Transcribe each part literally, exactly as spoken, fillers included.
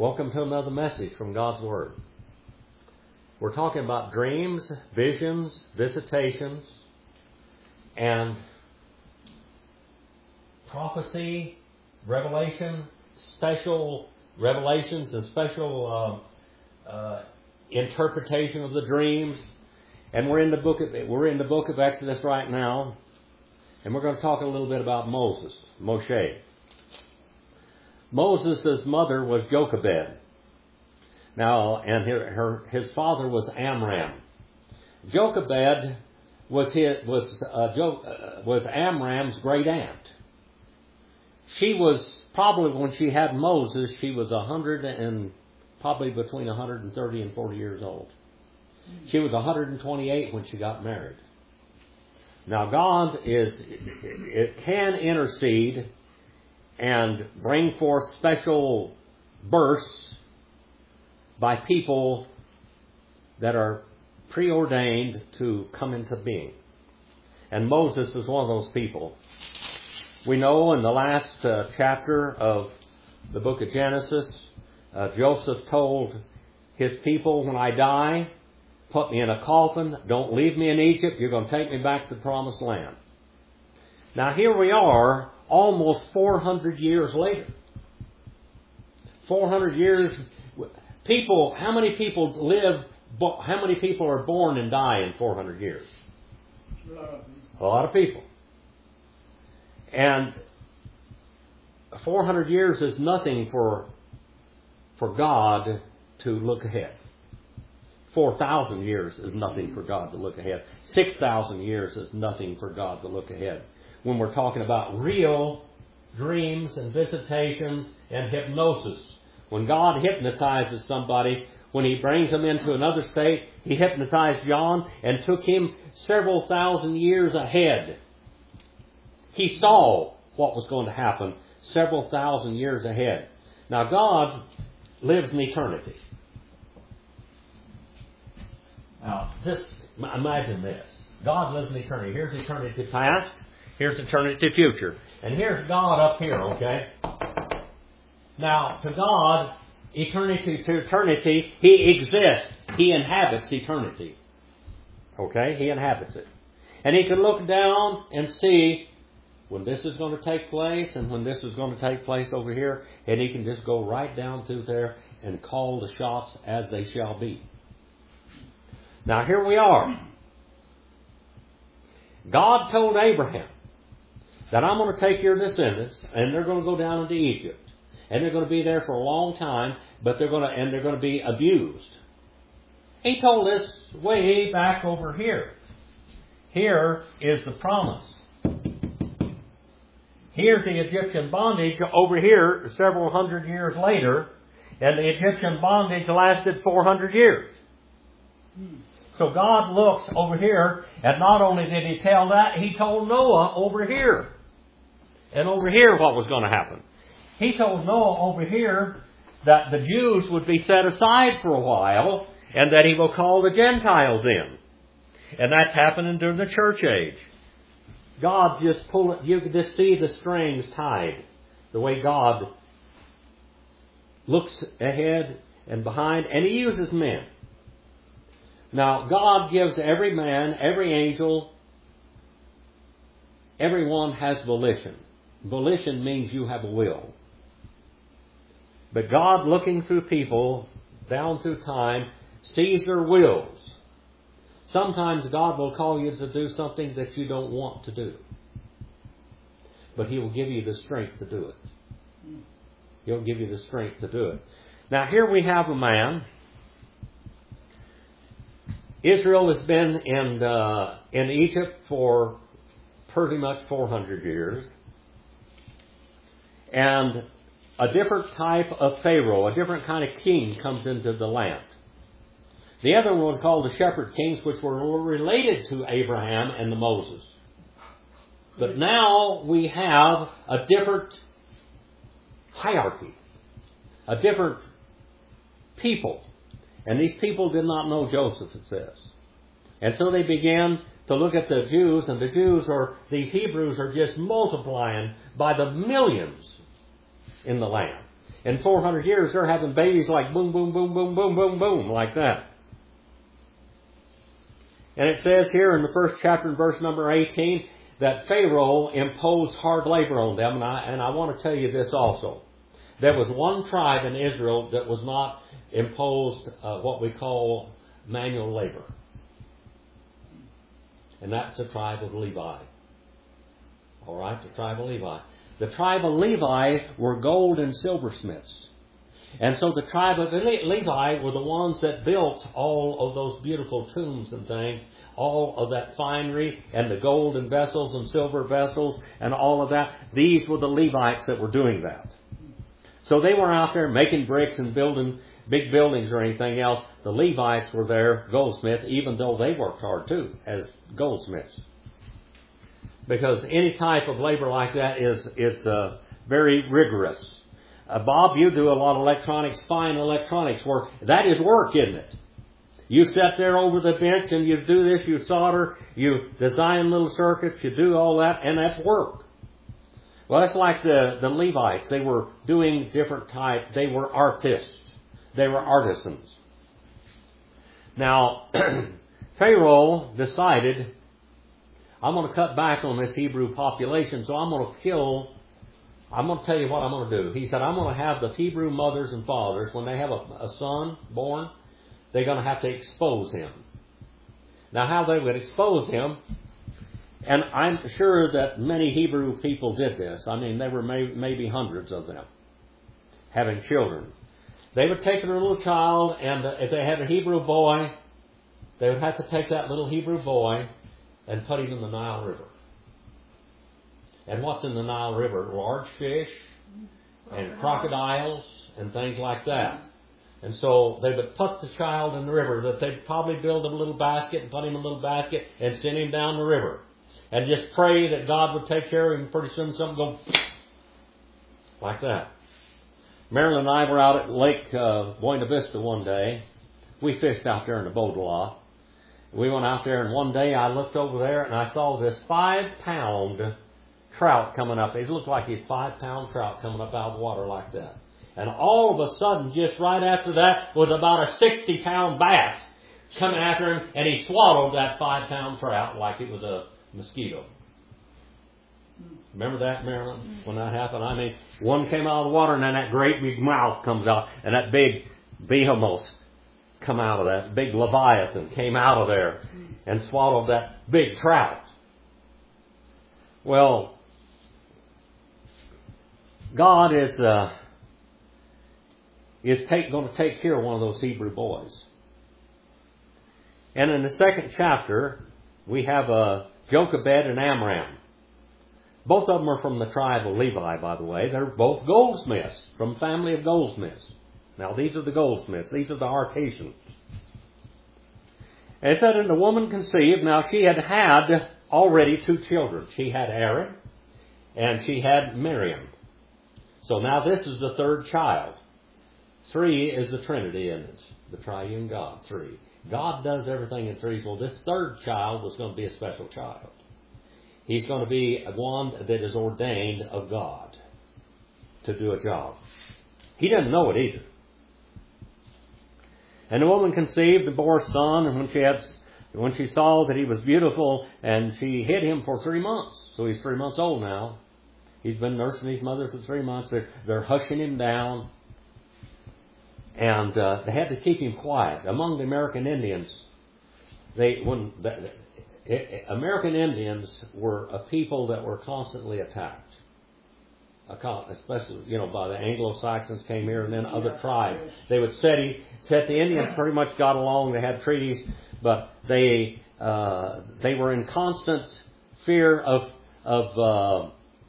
Welcome to another message from God's Word. We're talking about dreams, visions, visitations, and prophecy, revelation, special revelations and special uh, uh, interpretation of the dreams. And we're in the book of we're in the book of Exodus right now, and we're going to talk a little bit about Moses, Moshe. Moses' mother was Jochebed. Now, and her, her, his father was Amram. Jochebed was his, was uh, jo, uh, was Amram's great aunt. She was probably, when she had Moses, she was a hundred and probably between one hundred thirty and forty years old. She was one hundred twenty-eight when she got married. Now, God is it can intercede and bring forth special births by people that are preordained to come into being. And Moses is one of those people. We know in the last uh, chapter of the book of Genesis, uh, Joseph told his people, when I die, put me in a coffin, don't leave me in Egypt, you're going to take me back to the promised land. Now here we are, almost four hundred years later. four hundred years. People, how many people live, how many people are born and die in four hundred years? A lot of people. And four hundred years is nothing for, for God to look ahead. four thousand years is nothing for God to look ahead. six thousand years is nothing for God to look ahead. When we're talking about real dreams and visitations and hypnosis. When God hypnotizes somebody, when He brings them into another state, He hypnotized John and took him several thousand years ahead. He saw what was going to happen several thousand years ahead. Now God lives in eternity. Now, this, imagine this. God lives in eternity. Here's eternity past. Here's eternity future. And here's God up here, okay? Now, to God, eternity to eternity, He exists. He inhabits eternity. Okay? He inhabits it. And He can look down and see when this is going to take place and when this is going to take place over here. And He can just go right down through there and call the shots as they shall be. Now, here we are. God told Abraham that I'm going to take your descendants and they're going to go down into Egypt. And they're going to be there for a long time, but they're going to, and they're going to be abused. He told this way back over here. Here is the promise. Here's the Egyptian bondage over here several hundred years later, and the Egyptian bondage lasted four hundred years. So God looks over here, and not only did He tell that, He told Noah over here. And over here what was going to happen. He told Noah over here that the Jews would be set aside for a while, and that He will call the Gentiles in. And that's happening during the church age. God just pull it, you could just see the strings tied. The way God looks ahead and behind, and He uses men. Now, God gives every man, every angel, everyone has volition. Volition means you have a will. But God, looking through people, down through time, sees their wills. Sometimes God will call you to do something that you don't want to do. But He will give you the strength to do it. He'll give you the strength to do it. Now, here we have a man. Israel has been in uh, in Egypt for pretty much four hundred years. And a different type of Pharaoh, a different kind of king comes into the land. The other one was called the shepherd kings, which were related to Abraham and the Moses. But now we have a different hierarchy, a different people. And these people did not know Joseph, it says. And so they began to look at the Jews, and the Jews are, these Hebrews are just multiplying by the millions in the land. In four hundred years, they're having babies like boom, boom, boom, boom, boom, boom, boom, like that. And it says here in the first chapter, in verse number eighteen, that Pharaoh imposed hard labor on them. And I, and I want to tell you this also. There was one tribe in Israel that was not imposed uh, what we call manual labor. And that's the tribe of Levi. All right, the tribe of Levi. The tribe of Levi were gold and silversmiths. And so the tribe of Levi were the ones that built all of those beautiful tombs and things, all of that finery and the golden vessels and silver vessels and all of that. These were the Levites that were doing that. So they were out there making bricks and building big buildings or anything else. The Levites were there, goldsmiths, even though they worked hard too as goldsmiths. Because any type of labor like that is, is uh, very rigorous. Uh, Bob, you do a lot of electronics, fine electronics work. That is work, isn't it? You sit there over the bench and you do this, you solder, you design little circuits, you do all that, and that's work. Well, that's like the, the Levites. They were doing different type. They were artists. They were artisans. Now, Pharaoh decided, I'm going to cut back on this Hebrew population, so I'm going to kill, I'm going to tell you what I'm going to do. He said, I'm going to have the Hebrew mothers and fathers, when they have a, a son born, they're going to have to expose him. Now, how they would expose him, and I'm sure that many Hebrew people did this. I mean, there were may, maybe hundreds of them having children. They would take their little child, and if they had a Hebrew boy, they would have to take that little Hebrew boy and put him in the Nile River. And what's in the Nile River? Large fish and crocodiles and things like that. And so they would put the child in the river, that they'd probably build him a little basket and put him in a little basket and send him down the river. And just pray that God would take care of him. Pretty soon something go like that. Marilyn and I were out at Lake uh, Buena Vista one day. We fished out there in the boat a lot. We went out there, and one day I looked over there and I saw this five-pound trout coming up. It looked like a five-pound trout coming up out of the water like that. And all of a sudden, just right after that, was about a sixty-pound bass coming after him, and he swallowed that five-pound trout like it was a mosquito. Remember that, Marilyn, when that happened? I mean, one came out of the water, and then that great big mouth comes out, and that big behemoth come out of that, big leviathan came out of there and swallowed that big trout. Well, God is uh, is take, going to take care of one of those Hebrew boys. And in the second chapter, we have uh, Jochebed and Amram. Both of them are from the tribe of Levi, by the way. They're both goldsmiths, from family of goldsmiths. Now, these are the goldsmiths. These are the artisans. And it said, and the woman conceived. Now, she had had already two children. She had Aaron, and she had Miriam. So now this is the third child. Three is the Trinity in it, the triune God, three. God does everything in threes. Well, this third child was going to be a special child. He's going to be one that is ordained of God to do a job. He doesn't know it either. And the woman conceived and bore a son, and when she had, when she saw that he was beautiful, and she hid him for three months. So he's three months old now. He's been nursing his mother for three months. They're, they're hushing him down. And uh, they had to keep him quiet. Among the American Indians, they when the, the, American Indians were a people that were constantly attacked. Especially, you know, by the Anglo-Saxons came here, and then other tribes. They would set, set the Indians pretty much got along. They had treaties, but they uh, they were in constant fear of of uh,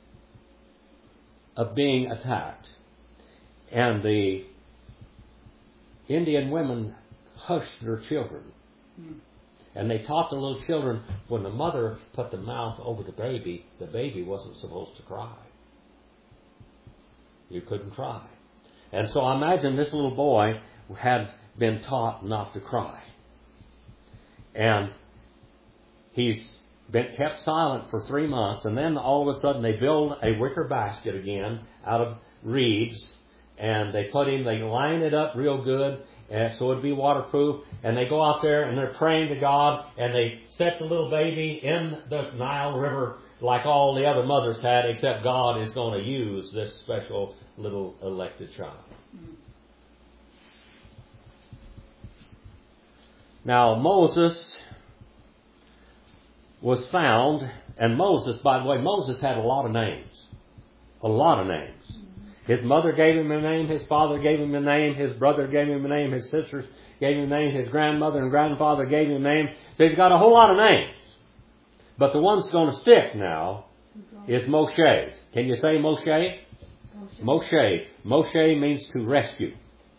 of being attacked. And the Indian women hushed their children. And they taught the little children, when the mother put the mouth over the baby, the baby wasn't supposed to cry. You couldn't cry. And so I imagine this little boy had been taught not to cry. And he's been kept silent for three months, and then all of a sudden they build a wicker basket again out of reeds, and they put him, they line it up real good, and so it'd be waterproof, and they go out there and they're praying to God, and they set the little baby in the Nile River like all the other mothers had, except God is going to use this special little elected child. Now, Moses was found, and Moses, by the way, Moses had a lot of names. A lot of names. His mother gave him a name, his father gave him a name, his brother gave him a name, his sisters gave him a name, his grandmother and grandfather gave him a name. So he's got a whole lot of names. But the one that's going to stick now is Moshe. Can you say Moshe? Moshe. Moshe means to rescue.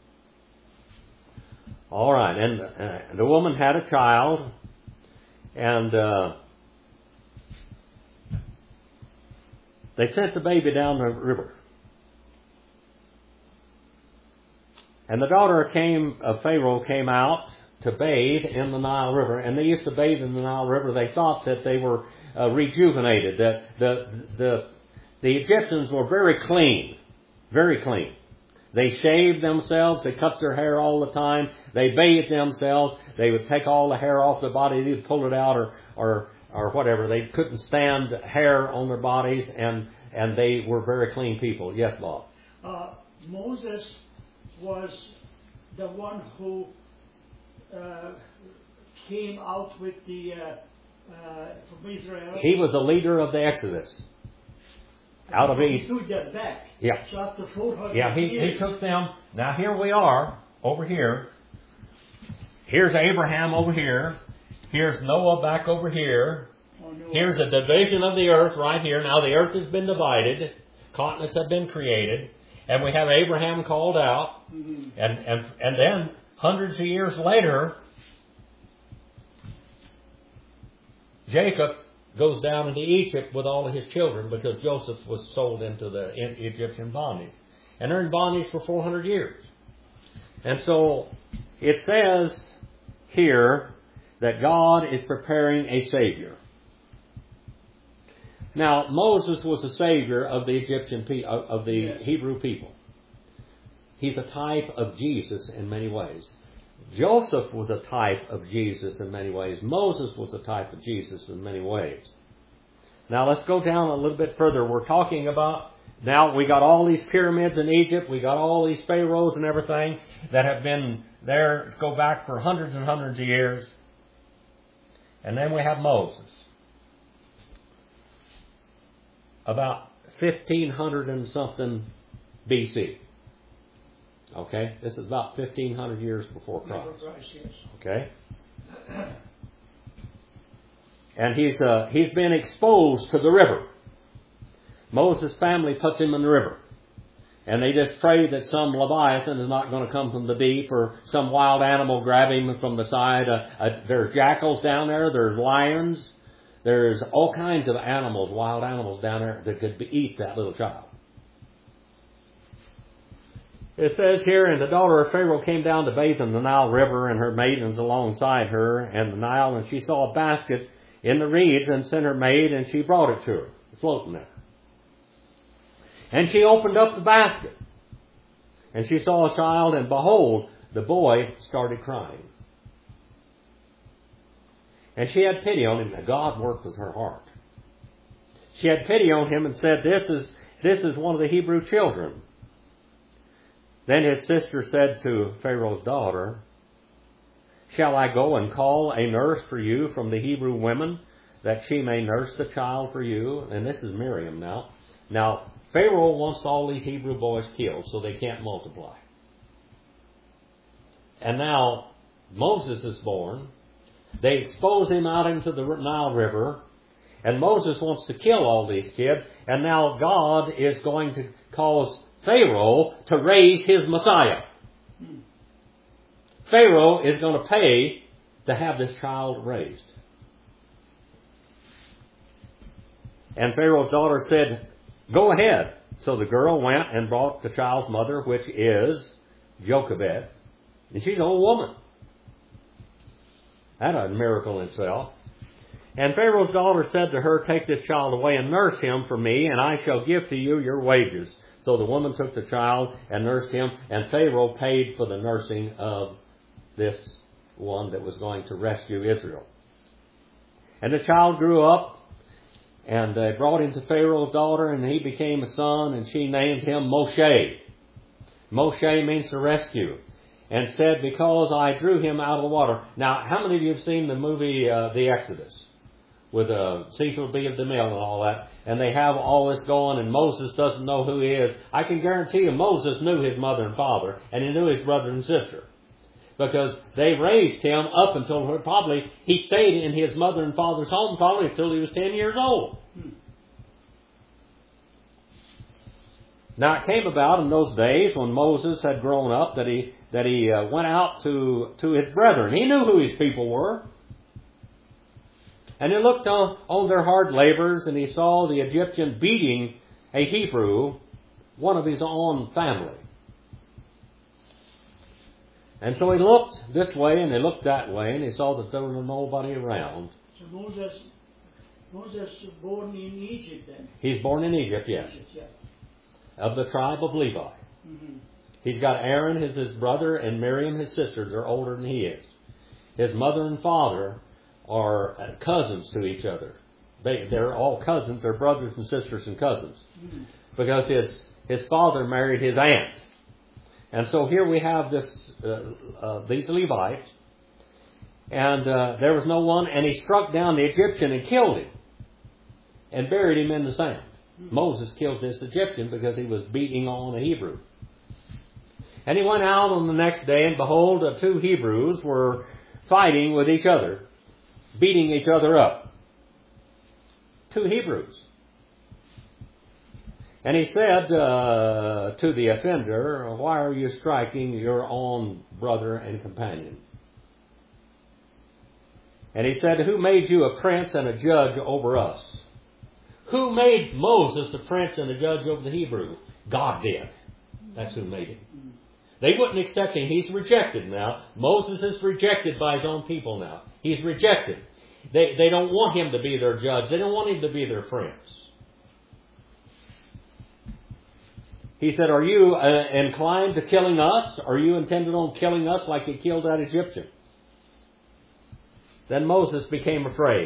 All right, and uh, the woman had a child, and uh, they sent the baby down the river. And the daughter came of Pharaoh came out to bathe in the Nile River, and they used to bathe in the Nile River. They thought that they were uh, rejuvenated, that the the the Egyptians were very clean, very clean. They shaved themselves. They cut their hair all the time. They bathed themselves. They would take all the hair off their body. They'd pull it out or or or whatever. They couldn't stand hair on their bodies, and and they were very clean people. Yes, Bob. Uh, Moses was the one who uh, came out with the uh, uh, from Israel. He was the leader of the Exodus. Out of Egypt. He took them back. Yeah. So after four hundred Yeah, he, years, he took them. Now here we are, over here. Here's Abraham over here. Here's Noah back over here. Oh, no. Here's a division of the earth right here. Now the earth has been divided. Continents have been created. And we have Abraham called out. Mm-hmm. And, and, and then, hundreds of years later, Jacob goes down into Egypt with all of his children because Joseph was sold into the Egyptian bondage. And they're in bondage for four hundred years. And so it says here that God is preparing a Savior. Now, Moses was the Savior of the Egyptian pe- of the Yes. Hebrew people. He's a type of Jesus in many ways. Joseph was a type of Jesus in many ways. Moses was a type of Jesus in many ways. Now let's go down a little bit further. We're talking about, now we got all these pyramids in Egypt. We got all these pharaohs and everything that have been there, go back for hundreds and hundreds of years. And then we have Moses. About fifteen hundred and something B C. Okay, this is about fifteen hundred years before Christ. Okay, and he's uh, he's been exposed to the river. Moses' family puts him in the river, and they just pray that some Leviathan is not going to come from the deep, or some wild animal grab him from the side. Uh, uh, there's jackals down there. There's lions. There's all kinds of animals, wild animals down there that could be, eat that little child. It says here, and the daughter of Pharaoh came down to bathe in the Nile River, and her maidens alongside her, and the Nile, and she saw a basket in the reeds, and sent her maid, and she brought it to her, floating there. And she opened up the basket, and she saw a child, and behold, the boy started crying. And she had pity on him, and God worked with her heart. She had pity on him and said, This is this is one of the Hebrew children. Then his sister said to Pharaoh's daughter, Shall I go and call a nurse for you from the Hebrew women, that she may nurse the child for you? And this is Miriam now. Now, Pharaoh wants all these Hebrew boys killed so they can't multiply. And now Moses is born. They expose him out into the Nile River. And Moses wants to kill all these kids. And now God is going to cause Pharaoh to raise his Messiah. Pharaoh is going to pay to have this child raised. And Pharaoh's daughter said, Go ahead. So the girl went and brought the child's mother, which is Jochebed. And she's an old woman. That's a miracle in itself. And Pharaoh's daughter said to her, Take this child away and nurse him for me, and I shall give to you your wages. So the woman took the child and nursed him, and Pharaoh paid for the nursing of this one that was going to rescue Israel. And the child grew up, and they brought him to Pharaoh's daughter, and he became a son, and she named him Moshe. Moshe means to rescue. And said, because I drew him out of the water. Now, how many of you have seen the movie uh, The Exodus? With uh, Cecil B. DeMille and all that. And they have all this going, and Moses doesn't know who he is. I can guarantee you Moses knew his mother and father, and he knew his brother and sister. Because they raised him up until probably he stayed in his mother and father's home probably until he was ten years old. Hmm. Now it came about in those days when Moses had grown up that he that he uh, went out to, to his brethren. He knew who his people were. And he looked on, on their hard labors, and he saw the Egyptian beating a Hebrew, one of his own family. And so he looked this way and he looked that way, and he saw that there was nobody around. So Moses, Moses was born in Egypt then? He's born in Egypt, yes. Egypt, yeah. Of the tribe of Levi. Mm-hmm. He's got Aaron as his brother, and Miriam his sister. They're older than he is. His mother and father are cousins to each other. They, they're all cousins. They're brothers and sisters and cousins. Mm-hmm. Because his, his father married his aunt. And so here we have this uh, uh, these Levites. And uh, there was no one. And he struck down the Egyptian and killed him. And buried him in the sand. Mm-hmm. Moses killed this Egyptian because he was beating on a Hebrew. And he went out on the next day, and behold, the two Hebrews were fighting with each other, beating each other up. Two Hebrews. And he said uh, to the offender, why are you striking your own brother and companion? And he said, who made you a prince and a judge over us? Who made Moses a prince and a judge over the Hebrew? God did. That's who made him. They wouldn't accept him. He's rejected now. Moses is rejected by his own people now. He's rejected. They, they don't want him to be their judge. They don't want him to be their prince. He said, are you uh, inclined to killing us? Are you intended on killing us like you killed that Egyptian? Then Moses became afraid.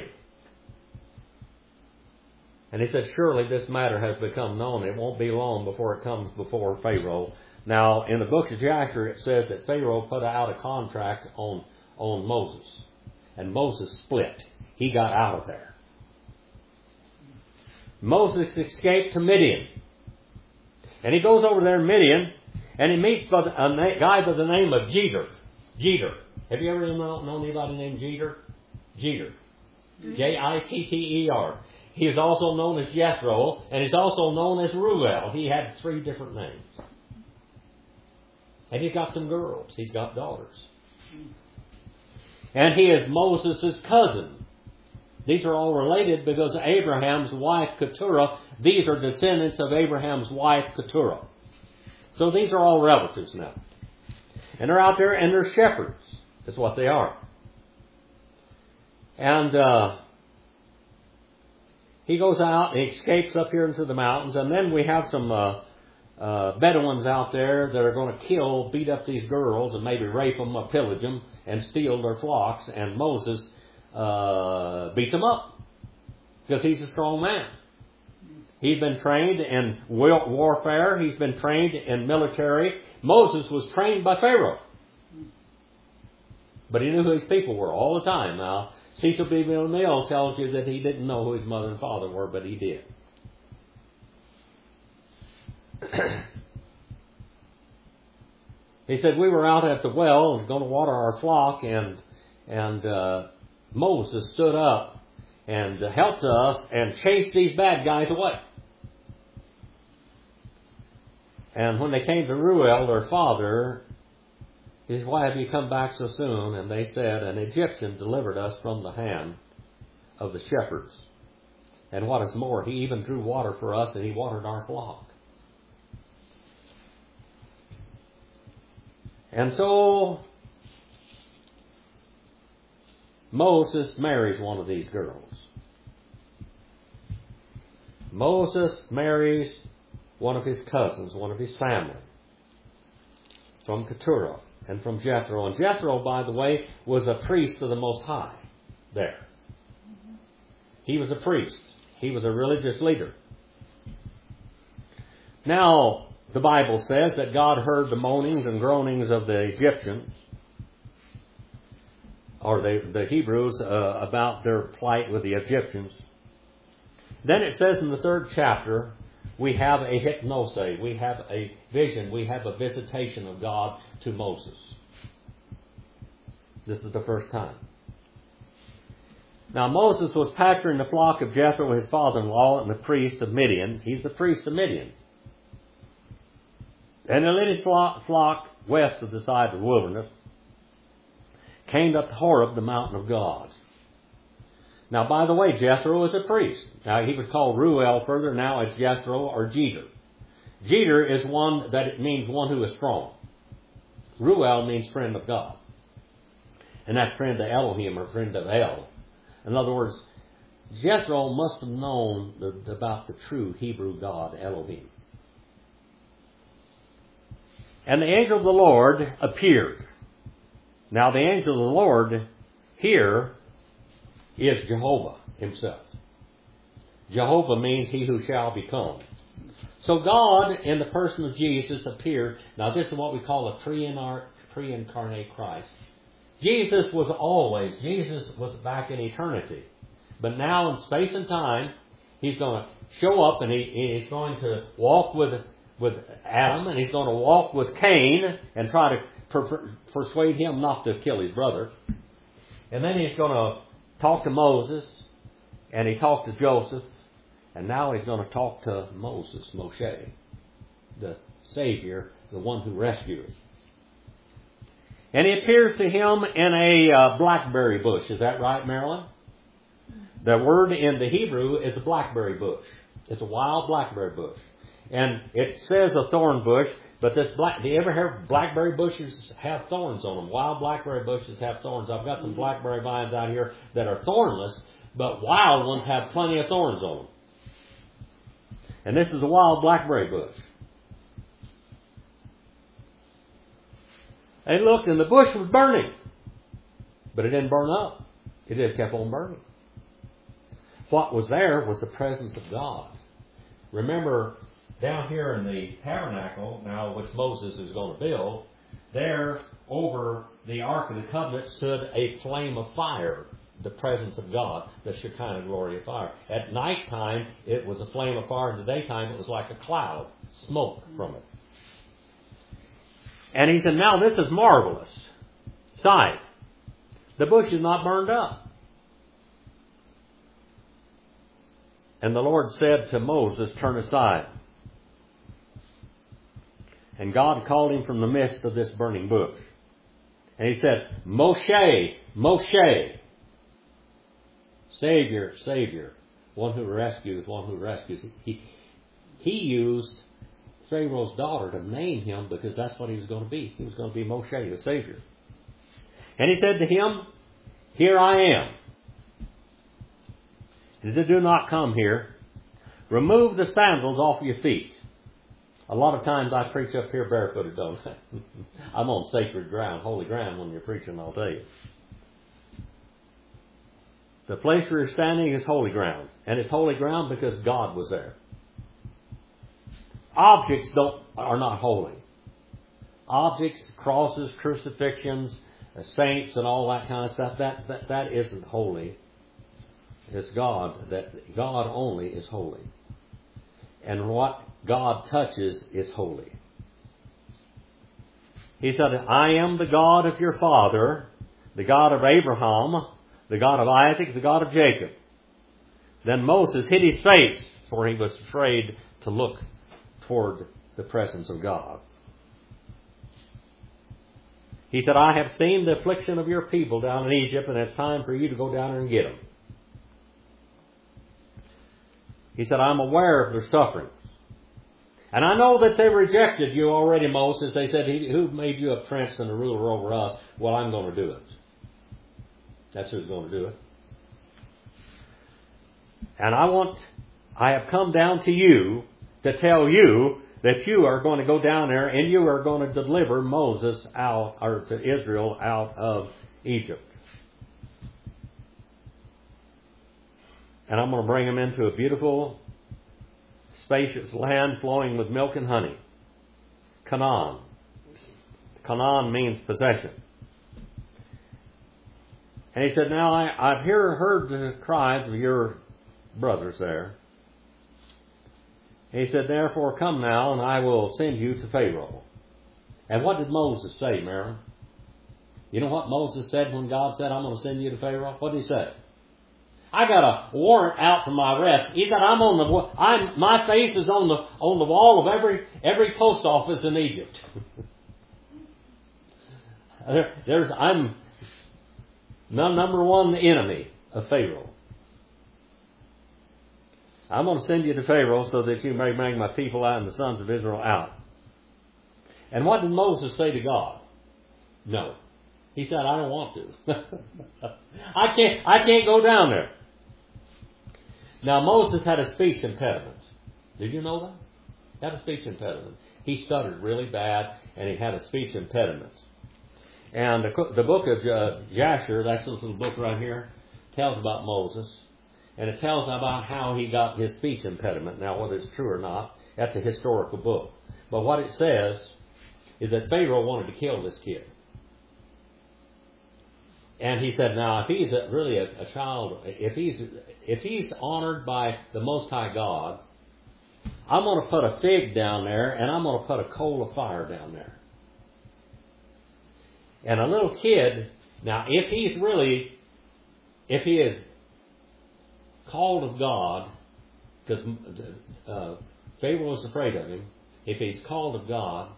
And he said, surely this matter has become known. It won't be long before it comes before Pharaoh. Now, in the book of Jasher, it says that Pharaoh put out a contract on, on Moses. And Moses split. He got out of there. Moses escaped to Midian. And he goes over there in Midian, and he meets a guy by the name of Jeter. Jeter. Have you ever known anybody named Jeter? Jeter. J I T T E R. He is also known as Jethro, and he's also known as Ruel. He had three different names. And he's got some girls. He's got daughters. And he is Moses' cousin. These are all related because Abraham's wife Keturah, these are descendants of Abraham's wife Keturah. So these are all relatives now. And they're out there and they're shepherds. That's what they are. And uh, he goes out and he escapes up here into the mountains. And then we have some uh, uh, Bedouins out there that are going to kill, beat up these girls and maybe rape them or pillage them and steal their flocks. And Moses uh, beats them up because he's a strong man. He's been trained in warfare. He's been trained in military. Moses was trained by Pharaoh. But he knew who his people were all the time. Now, Cecil B. DeMille tells you that he didn't know who his mother and father were, but he did. He said, we were out at the well going to water our flock, and and uh, Moses stood up and helped us and chased these bad guys away. And when they came to Ruel, their father, he said, why have you come back so soon? And they said, an Egyptian delivered us from the hand of the shepherds. And what is more, he even drew water for us and he watered our flock. And so Moses marries one of these girls. Moses marries one of his cousins, one of his family, from Keturah and from Jethro. And Jethro, by the way, was a priest of the Most High there. He was a priest. He was a religious leader. Now, the Bible says that God heard the moanings and groanings of the Egyptians, or the, the Hebrews, uh, about their plight with the Egyptians. Then it says in the third chapter, we have a hypnose, we have a vision, we have a visitation of God to Moses. This is the first time. Now Moses was pasturing the flock of Jethro, his father-in-law, and the priest of Midian. He's the priest of Midian. And he led his flock west of the side of the wilderness, came up to Horeb, the mountain of God. Now, by the way, Jethro was a priest. Now, he was called Ruel further. Now it's Jethro or Jeter. Jeter is one that it means one who is strong. Ruel means friend of God. And that's friend of Elohim or friend of El. In other words, Jethro must have known the, about the true Hebrew God, Elohim. And the angel of the Lord appeared. Now, the angel of the Lord here is Jehovah himself. Jehovah means he who shall become. So God, in the person of Jesus, appeared. Now, this is what we call a pre-incarnate Christ. Jesus was always, Jesus was back in eternity. But now in space and time, he's going to show up and he, he's going to walk with, with Adam, and he's going to walk with Cain and try to per- persuade him not to kill his brother. And then he's going to talk to Moses, and he talked to Joseph, and now he's going to talk to Moses, Moshe, the Savior, the one who rescued. And he appears to him in a uh, blackberry bush. Is that right, Marilyn? The word in the Hebrew is a blackberry bush. It's a wild blackberry bush. And it says a thorn bush, but this black, do you ever hear blackberry bushes have thorns on them? Wild blackberry bushes have thorns. I've got some blackberry vines out here that are thornless, but wild ones have plenty of thorns on them. And this is a wild blackberry bush. They looked and the bush was burning, but it didn't burn up. It just kept on burning. What was there was the presence of God. Remember, down here in the tabernacle, now which Moses is going to build, there over the Ark of the Covenant stood a flame of fire, the presence of God, the Shekinah glory of fire. At nighttime, it was a flame of fire. In the daytime, it was like a cloud, smoke from it. And he said, now this is marvelous sight. The bush is not burned up. And the Lord said to Moses, turn aside. And God called him from the midst of this burning bush. And he said, Moshe, Moshe. Savior, Savior. One who rescues, one who rescues. He, he used Pharaoh's daughter to name him because that's what he was going to be. He was going to be Moshe, the Savior. And he said to him, here I am. He said, do not come here. Remove the sandals off your feet. A lot of times I preach up here barefooted, don't I? I'm on sacred ground, holy ground when you're preaching, I'll tell you. The place where you're standing is holy ground. And it's holy ground because God was there. Objects don't are not holy. Objects, crosses, crucifixions, saints and all that kind of stuff, that, that, that isn't holy. It's God. That God only is holy. And what God touches is holy. He said, I am the God of your father, the God of Abraham, the God of Isaac, the God of Jacob. Then Moses hid his face, for he was afraid to look toward the presence of God. He said, I have seen the affliction of your people down in Egypt, and it's time for you to go down there and get them. He said, I'm aware of their sufferings. And I know that they rejected you already, Moses. They said, who made you a prince and a ruler over us? Well, I'm going to do it. That's who's going to do it. And I want, I have come down to you to tell you that you are going to go down there and you are going to deliver Moses out, or to Israel out of Egypt. And I'm going to bring them into a beautiful, spacious land flowing with milk and honey. Canaan. Canaan means possession. And he said, now I, I've here heard the cries of your brothers there. And he said, therefore come now, and I will send you to Pharaoh. And what did Moses say, Mary? You know what Moses said when God said, I'm going to send you to Pharaoh? What did he say? I got a warrant out for my arrest. He said, I'm on the, I'm, my face is on the, on the wall of every, every post office in Egypt. there, there's, I'm the number one enemy of Pharaoh. I'm going to send you to Pharaoh so that you may bring my people out and the sons of Israel out. And what did Moses say to God? No. He said, I don't want to. I can't, I can't go down there. Now Moses had a speech impediment. Did you know that? He had a speech impediment. He stuttered really bad and he had a speech impediment. And the, the book of uh, Jasher, that's this little book right here, tells about Moses. And it tells about how he got his speech impediment. Now, whether it's true or not, that's a historical book. But what it says is that Pharaoh wanted to kill this kid. And he said, now, if he's a, really a, a child, if he's if he's honored by the Most High God, I'm going to put a fig down there, and I'm going to put a coal of fire down there. And a little kid, now, if he's really, if he is called of God, because uh, Pharaoh was afraid of him, if he's called of God,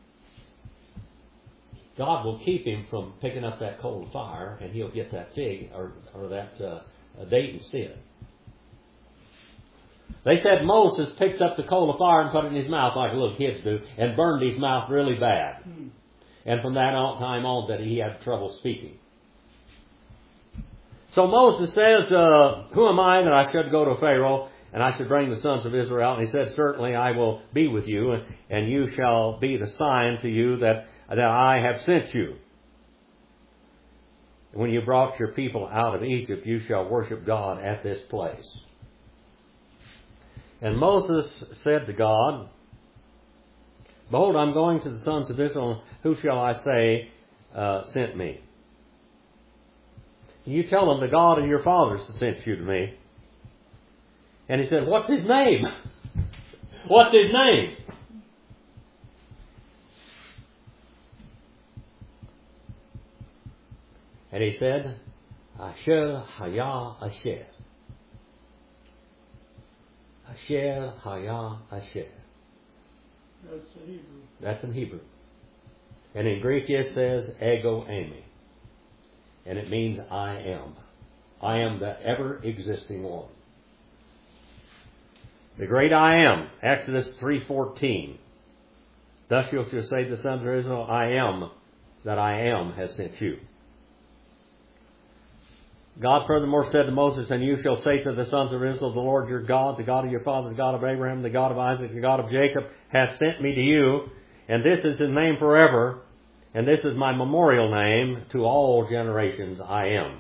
God will keep him from picking up that coal of fire, and he'll get that fig or, or that uh, date instead. They said Moses picked up the coal of fire and put it in his mouth like little kids do, and burned his mouth really bad. Hmm. And from that time on, that he had trouble speaking. So Moses says, uh, who am I that I should go to Pharaoh and I should bring the sons of Israel out? And he said, certainly I will be with you, and, and you shall be the sign to you that, that I have sent you. When you brought your people out of Egypt, you shall worship God at this place. And Moses said to God, behold, I'm going to the sons of Israel. Who shall I say uh, sent me? You tell them the God of your fathers sent you to me. And he said, what's his name? What's his name? And he said, Asher Haya Asher. Asher Haya Asher. That's in Hebrew. That's in Hebrew. And in Greek it says, Ego Eimi. And it means I am. I am the ever-existing one. The great I am, Exodus three fourteen. Thus you shall say to the sons of Israel, I am that I am has sent you. God furthermore said to Moses, and you shall say to the sons of Israel, the Lord your God, the God of your fathers, the God of Abraham, the God of Isaac, the God of Jacob, has sent me to you, and this is his name forever, and this is my memorial name to all generations, I am.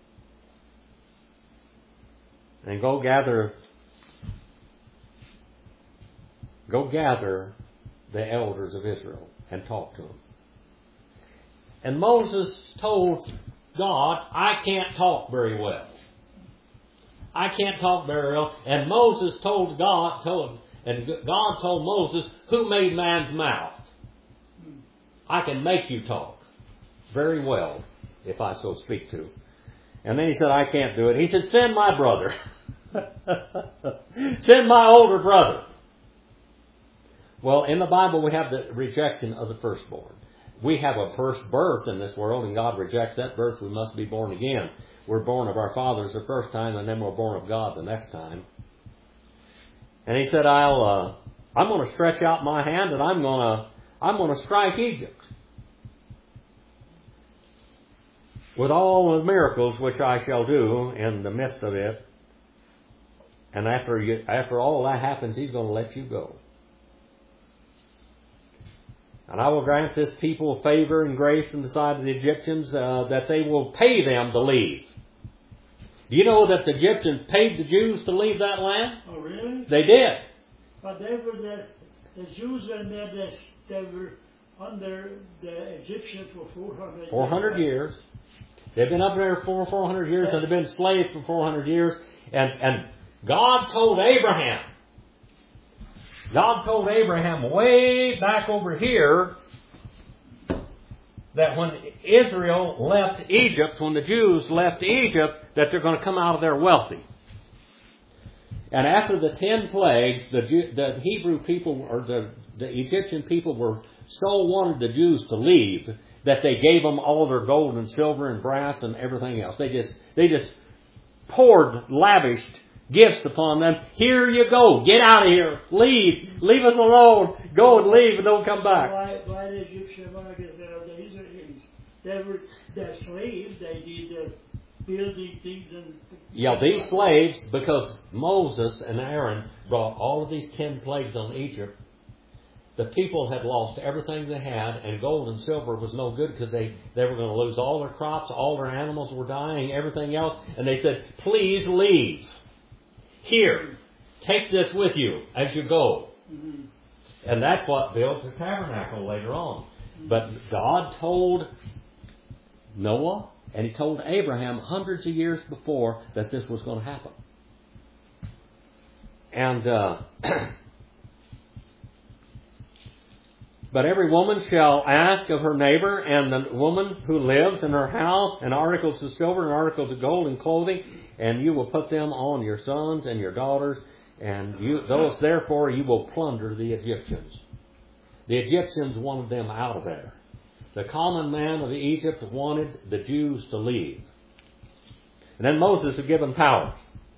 And go gather, go gather the elders of Israel and talk to them. And Moses told God, I can't talk very well. I can't talk very well. And Moses told God, told, and God told Moses, who made man's mouth? I can make you talk very well if I so speak to. And then he said, I can't do it. He said, send my brother. Send my older brother. Well, in the Bible we have the rejection of the firstborn. We have a first birth in this world, and God rejects that birth. We must be born again. We're born of our fathers the first time, and then we're born of God the next time. And he said, I'll, uh, I'm going to stretch out my hand, and I'm going to, I'm going to strike Egypt with all the miracles which I shall do in the midst of it. And after you, after all that happens, he's going to let you go. And I will grant this people favor and grace in the sight of the Egyptians, uh, that they will pay them to leave. Do you know that the Egyptians paid the Jews to leave that land? Oh, really? They did. But they were the, the Jews and they, they, they were under the Egyptians for four hundred years. four hundred years. They've been up there for four hundred years, and they've been slaves for four hundred years. And, and God told Abraham, God told Abraham way back over here that when Israel left Egypt, when the Jews left Egypt, that they're going to come out of there wealthy. And after the ten plagues, the, Jew, the Hebrew people, or the, the Egyptian people were so wanted the Jews to leave that they gave them all their gold and silver and brass and everything else. They just, they just poured, lavished gifts upon them. Here you go. Get out of here. Leave. Leave us alone. Go and leave and don't come back. Why, why the Egyptians want to get rid of the Israelis? They were their slaves. They did the building things. And Yeah, these slaves, because Moses and Aaron brought all of these ten plagues on Egypt, the people had lost everything they had, and gold and silver was no good because they, they were going to lose all their crops, all their animals were dying, everything else. And they said, please leave. Here, take this with you as you go. Mm-hmm. And that's what built the tabernacle later on. Mm-hmm. But God told Noah, and He told Abraham hundreds of years before that this was going to happen. And uh, but every woman shall ask of her neighbor and the woman who lives in her house and articles of silver and articles of gold and clothing, and you will put them on your sons and your daughters, and you, those therefore you will plunder the Egyptians. The Egyptians wanted them out of there. The common man of Egypt wanted the Jews to leave. And then Moses was given power.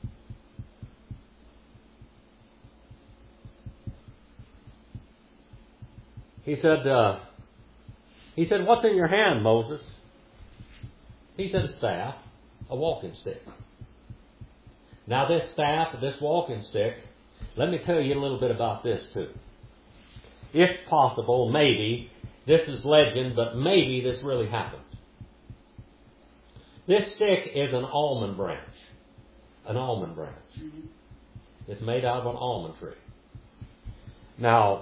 He said, uh, he said, what's in your hand, Moses? He said, a staff, a walking stick. Now this staff, this walking stick, let me tell you a little bit about this too. If possible, maybe, this is legend, but maybe this really happened. This stick is an almond branch. An almond branch. Mm-hmm. It's made out of an almond tree. Now,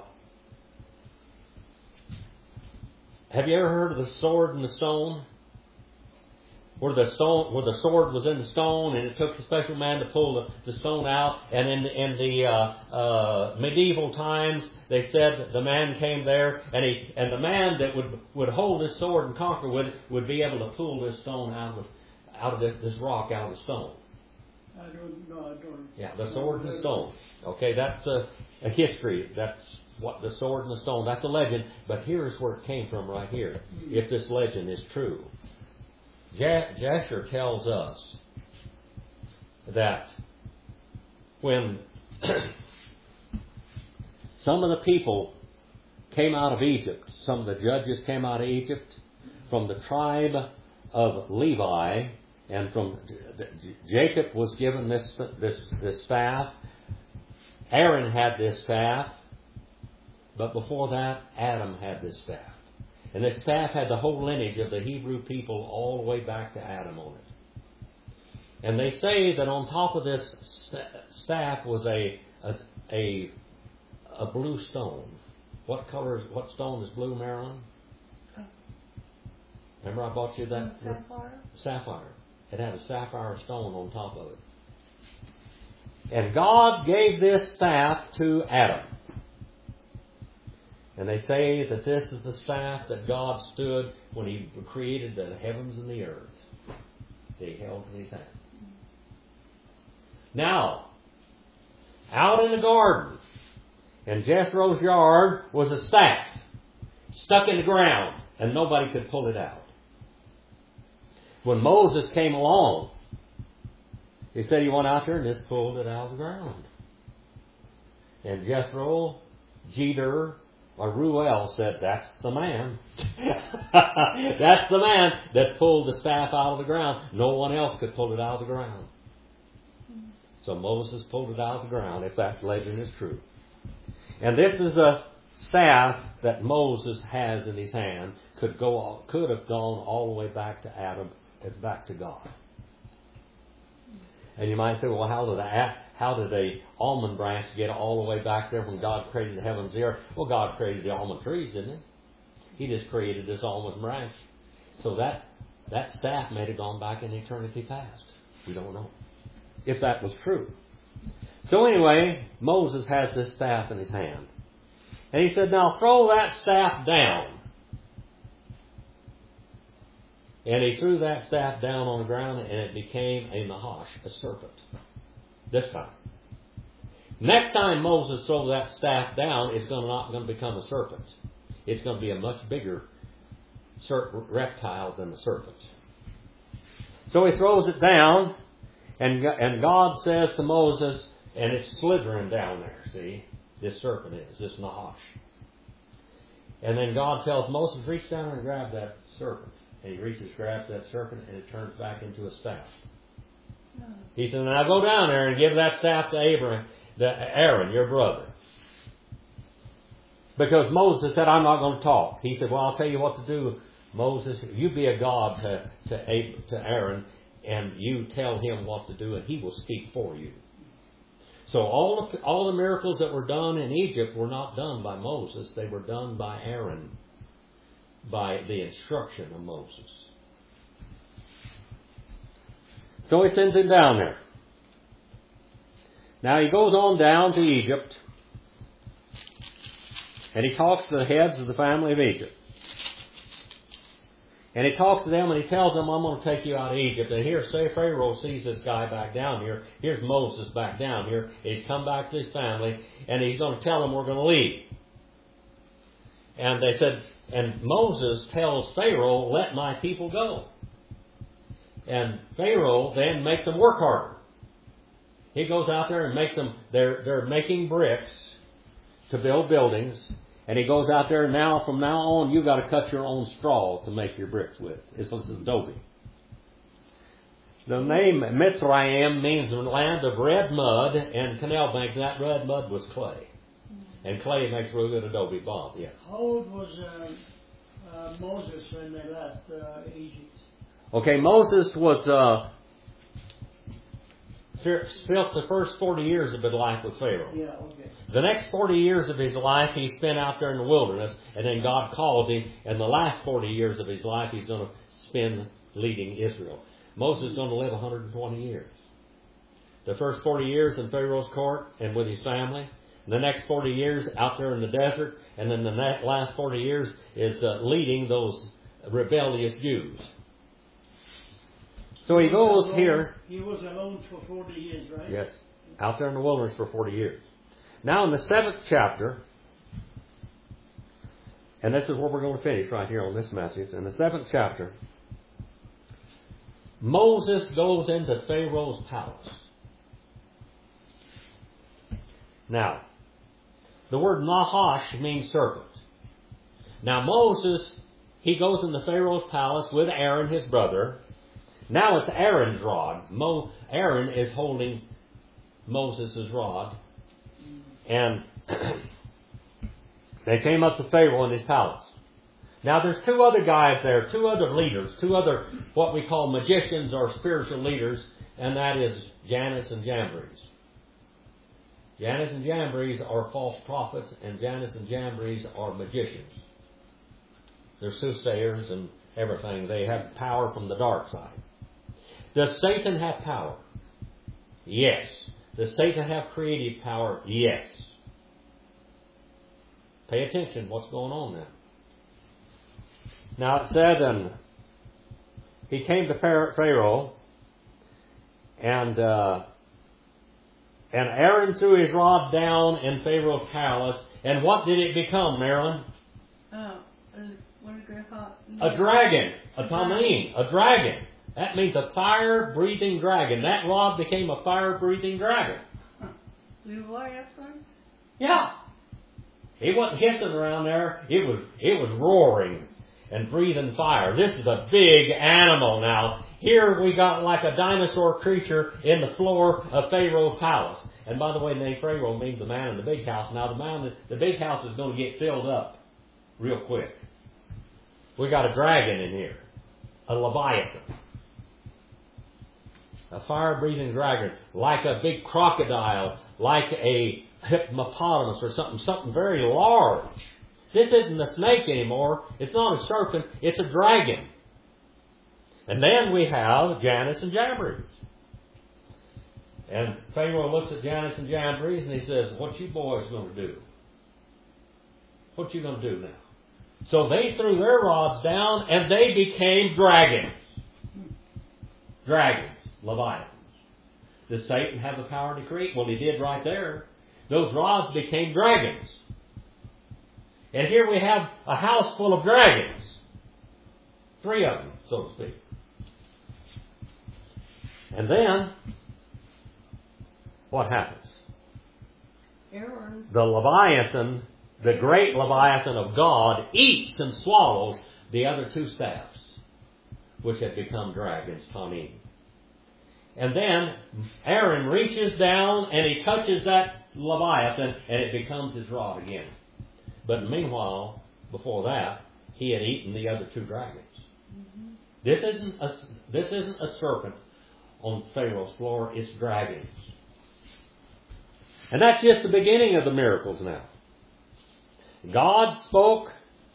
have you ever heard of the sword and the stone? Where the stone, where the sword was in the stone, and it took a special man to pull the, the stone out. And in the, in the uh, uh, medieval times, they said that the man came there, and he and the man that would would hold this sword and conquer would would be able to pull this stone out of out of this, this rock out of the stone. I don't know. I don't. Yeah, the sword and the stone. Okay, that's a, a history. That's what the sword and the stone. That's a legend. But here's where it came from, right here. If this legend is true. Jasher tells us that when some of the people came out of Egypt, some of the judges came out of Egypt from the tribe of Levi, and from Jacob was given this this this staff. Aaron had this staff, but before that, Adam had this staff. And this staff had the whole lineage of the Hebrew people all the way back to Adam on it. And they say that on top of this staff was a a a, a blue stone. What color? Is, what stone is blue, Marilyn? Remember I bought you that? Sapphire. Sapphire. It had a sapphire stone on top of it. And God gave this staff to Adam. And they say that this is the staff that God stood when He created the heavens and the earth. That He held in His hand. Now, out in the garden, in Jethro's yard, was a staff stuck in the ground, and nobody could pull it out. When Moses came along, he said he went out there and just pulled it out of the ground. And Jethro, Jeter, or Ruel said, that's the man. That's the man that pulled the staff out of the ground. No one else could pull it out of the ground. So Moses pulled it out of the ground, if that legend is true. And this is a staff that Moses has in his hand could go, could have gone all the way back to Adam and back to God. And you might say, well, how did a, how did a almond branch get all the way back there when God created the heavens and the earth? Well, God created the almond trees, didn't He? He just created this almond branch. So that that staff may have gone back in eternity past. We don't know if that was true. So anyway, Moses has this staff in his hand. And he said, now throw that staff down. And he threw that staff down on the ground, and it became a Nahash, a serpent. This time. Next time Moses throws that staff down, it's going to not going to become a serpent. It's going to be a much bigger reptile than the serpent. So he throws it down, and and God says to Moses, and it's slithering down there, see? This serpent is, this Nahash. And then God tells Moses, reach down and grab that serpent. And he reaches, grabs that serpent, and it turns back into a staff. He said, now go down there and give that staff to Abraham, to Aaron, your brother. Because Moses said, I'm not going to talk. He said, well, I'll tell you what to do, Moses. You be a God to, to, to Aaron, and you tell him what to do, and he will speak for you. So all the, all the miracles that were done in Egypt were not done by Moses. They were done by Aaron, by the instruction of Moses. So he sends him down there. Now he goes on down to Egypt, and he talks to the heads of the family of Egypt. And he talks to them and he tells them, I'm going to take you out of Egypt. And here, say Pharaoh sees this guy back down here. Here's Moses back down here. He's come back to his family, and he's going to tell them we're going to leave. And they said, and Moses tells Pharaoh, let my people go. And Pharaoh then makes them work harder. He goes out there and makes them, they're, they're making bricks to build buildings. And he goes out there, and now, from now on, you've got to cut your own straw to make your bricks with. It's adobe. The name Mitzrayim means the land of red mud, and canal banks, that red mud was clay. And clay makes real good adobe. Bob, yeah. How old was uh, uh, Moses when they left uh, Egypt? Okay, Moses was uh, spent the first forty years of his life with Pharaoh. Yeah, okay. The next forty years of his life he spent out there in the wilderness, and then God calls him, and the last forty years of his life he's going to spend leading Israel. Moses is going to live one hundred twenty years. The first forty years in Pharaoh's court and with his family. The next forty years out there in the desert, and then the last forty years is uh, leading those rebellious Jews. So he goes alone, here. He was alone for forty years, right? Yes, out there in the wilderness for forty years. Now in the seventh chapter, and this is where we're going to finish right here on this message. In the seventh chapter, Moses goes into Pharaoh's palace. Now, the word Nahash means serpent. Now Moses, he goes into Pharaoh's palace with Aaron, his brother. Now it's Aaron's rod. Mo, Aaron is holding Moses' rod. And they came up to Pharaoh in his palace. Now there's two other guys there, two other leaders, two other what we call magicians or spiritual leaders, and that is Jannes and Jambres. Jannes and Jambres are false prophets, and Jannes and Jambres are magicians. They're soothsayers and everything. They have power from the dark side. Does Satan have power? Yes. Does Satan have creative power? Yes. Pay attention what's going on now. Now it said, and he came to Pharaoh, and uh, and Aaron threw his rod down in Pharaoh's palace, and what did it become, Marilyn? Oh, what did it call it? A dragon, a tamim, a dragon. That means a fire-breathing dragon. That rod became a fire-breathing dragon. Leroy, that's one? Yeah. It wasn't hissing around there. It was it was roaring and breathing fire. This is a big animal now. Here we got like a dinosaur creature in the floor of Pharaoh's palace. And by the way, the name Pharaoh means the man in the big house. Now the man, the big house is going to get filled up real quick. We got a dragon in here, a Leviathan, a fire-breathing dragon, like a big crocodile, like a hippopotamus or something, something very large. This isn't a snake anymore. It's not a serpent. It's a dragon. And then we have Jannes and Jambres. And Pharaoh looks at Jannes and Jambres and he says, what you boys going to do? What you going to do now? So they threw their rods down and they became dragons. Dragons. Leviathans. Does Satan have the power to create? Well, he did right there. Those rods became dragons. And here we have a house full of dragons. Three of them, so to speak. And then, what happens? Aaron. The Leviathan, the great Leviathan of God, eats and swallows the other two staffs, which had become dragons, Tanim. And then Aaron reaches down and he touches that Leviathan and it becomes his rod again. But meanwhile, before that, he had eaten the other two dragons. Mm-hmm. This isn't a, this isn't a serpent on Pharaoh's floor, it's dragons. And that's just the beginning of the miracles now. God spoke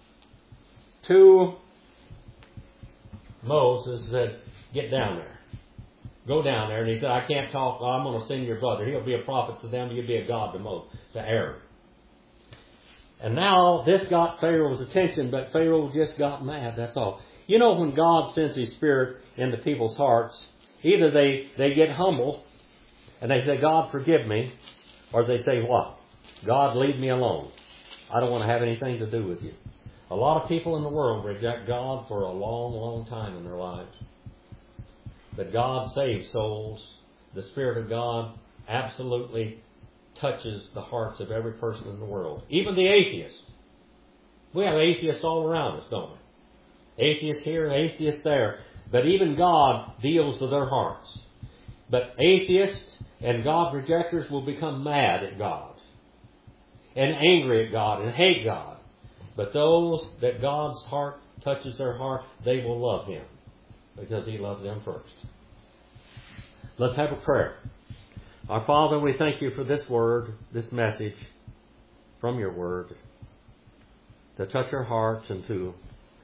to Moses and said, get down there. Go down there. And he said, I can't talk. Oh, I'm going to send your brother. He'll be a prophet to them. You'll be a God to Moses, to Aaron. And now this got Pharaoh's attention, but Pharaoh just got mad. That's all. You know, when God sends His Spirit into people's hearts, either they, they get humble and they say, God, forgive me, or they say, what? God, leave me alone. I don't want to have anything to do with you. A lot of people in the world reject God for a long, long time in their lives. But God saves souls. The Spirit of God absolutely touches the hearts of every person in the world. Even the atheist. We have atheists all around us, don't we? Atheists here and atheists there. But even God deals with their hearts. But atheists and God rejectors will become mad at God. And angry at God and hate God. But those that God's heart touches their heart, they will love Him. Because He loved them first. Let's have a prayer. Our Father, we thank You for this word, this message from Your word, to touch our hearts and to,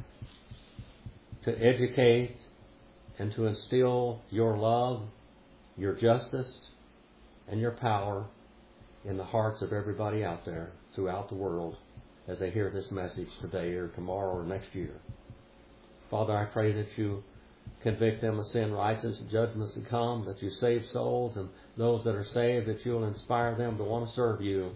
to educate and to instill Your love, Your justice, and Your power in the hearts of everybody out there throughout the world as they hear this message today or tomorrow or next year. Father, I pray that You convict them of sin, righteousness, and judgments to come, that You save souls, and those that are saved, that You'll inspire them to want to serve You